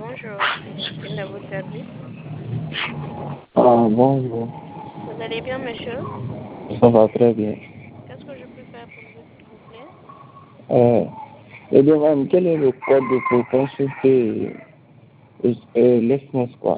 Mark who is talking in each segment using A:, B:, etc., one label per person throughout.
A: Bonjour, Christine à votre service.
B: Ah, bonjour.
A: Vous allez bien, monsieur?
B: Ça va très bien.
A: Qu'est-ce que je peux faire pour vous, s'il vous plaît?
B: Je demande quel est le code pour consulter l'ESNES, quoi.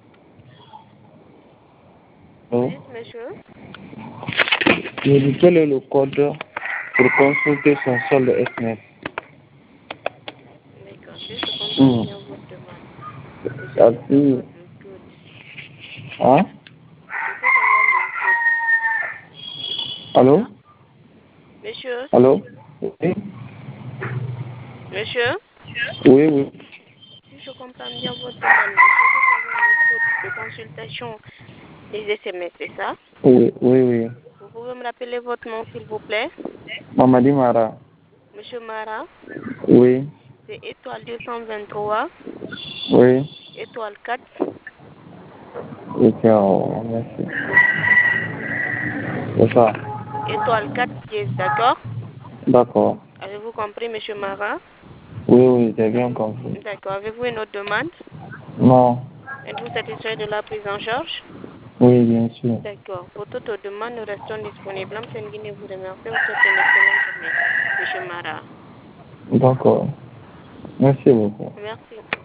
A: Vous
B: Non?
A: dites, monsieur?
B: Je dis quel est le code pour consulter son solde ESNES.
A: D'accord, si je comprends bien votre demande. Vous souhaitez savoir le code.
B: Hein?
A: Il faut savoir le code.
B: Allô?
A: Hein? Monsieur?
B: Allô? Oui?
A: Monsieur?
B: Oui, oui.
A: Si je comprends bien votre demande, vous souhaitez savoir le code de consultation des SMS, c'est ça?
B: Oui, oui, oui.
A: Vous pouvez me rappeler votre nom, s'il vous plaît?
B: Mamadi Mara.
A: Monsieur Mara?
B: Oui.
A: C'est étoile 223,
B: Oui.
A: étoile 4.
B: Ok, merci. C'est ça.
A: Étoile 4 dièse, d'accord?
B: D'accord.
A: Avez-vous compris, monsieur Mara?
B: Oui, oui, j'ai bien compris.
A: D'accord. Avez-vous une autre demande?
B: Non.
A: Êtes-vous satisfait de la prise en charge?
B: Oui, bien sûr.
A: D'accord. Pour toute autre demande, nous restons disponibles. M. Nguine vous remercie. Vous souhaite une excellente journée, monsieur Mara.
B: D'accord. Merci beaucoup.
A: Merci.